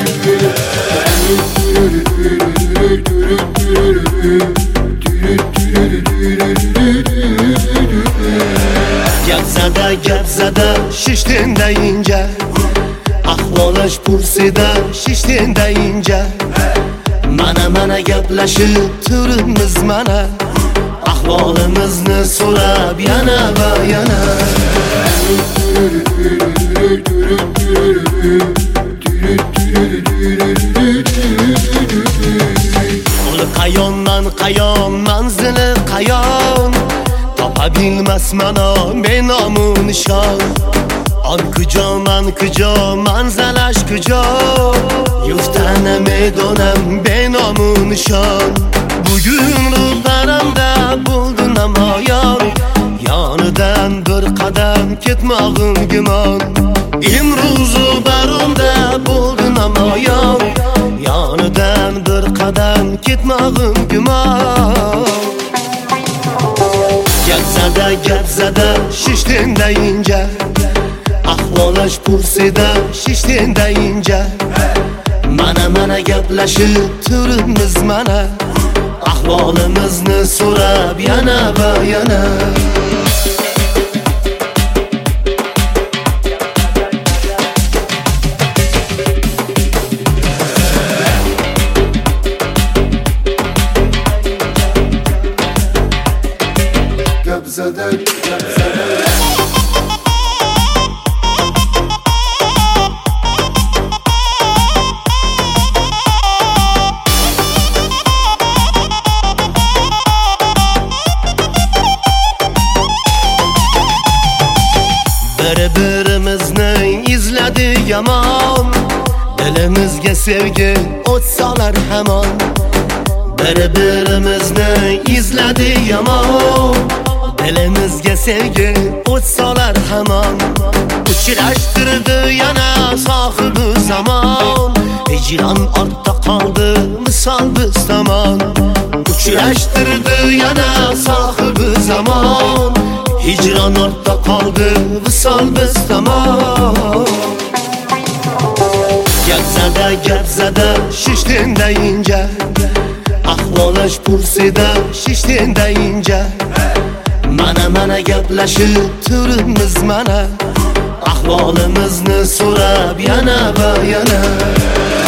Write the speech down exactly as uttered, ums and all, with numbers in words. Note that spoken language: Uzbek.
Gapzada gapzada shishdin deyince, ahvolash pursida shishdin deyince, mana mana gaplashib turibmiz mana, ahvolimizni so'rab yana va yana. Uli qayondan qayon, manzili qayon, topa bilmas mana benomu nishon. On kujo man kujo, manzalash kujo, yuftana medonam benomu nishon. Bugun ruhlarimda bo'ldi namoyon, yonidan bir qadam ketmog'im gumon. Imro'zu baromda bo'ldi namoyon, yonidan bir qadam ketmog'im gumon. Gapzada gapzada shishdin deyince, ahvolash pursida shishdin deyince, mana mana gaplashib turibmiz mana, ahvolimizni so'rab yana va yana. Gapzada gapzada Bir-birimizni izladi yomon, dilimizga sevgi o't solar hamon. Bir-birimizni izladi yomon, dilimizga sevgi o't solar hamon. Uchrashtirdi yana sohibi zamon, hijron ortda qoldi misol biz tomon. Uchrashtirdi yana sohibi zamon, hijron ortda qoldi visol biz tomon. Gapzada gapzada shishdin deyince, ahvolash pursida shishdin deyince, mana mana gaplashib turibmiz mana, ahvolimizni so'rab yana va yana.